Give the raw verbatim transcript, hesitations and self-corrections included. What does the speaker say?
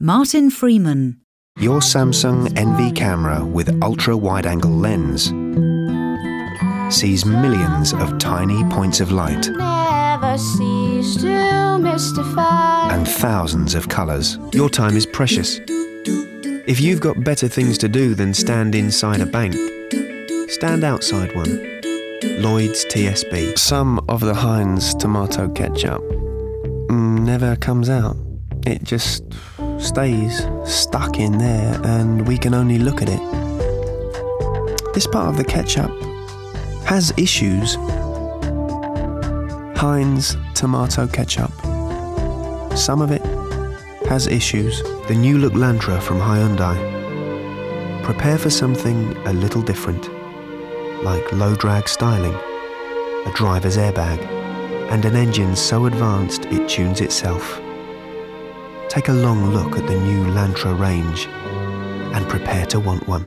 Martin Freeman. Your Samsung N V camera with ultra-wide-angle lens sees millions of tiny points of light Never cease to mystify. and thousands of colours. Your time is precious. If you've got better things to do than stand inside a bank, stand outside one. Lloyd's T S B. Some of the Heinz tomato ketchup never comes out. It just stays stuck in there and we can only look at it. This part of the ketchup has issues. Heinz tomato ketchup. Some of it has issues. The new look Lantra from Hyundai. Prepare for something a little different, like low drag styling, a driver's airbag, and an engine so advanced it tunes itself. Take a long look at the new Lantra range and prepare to want one.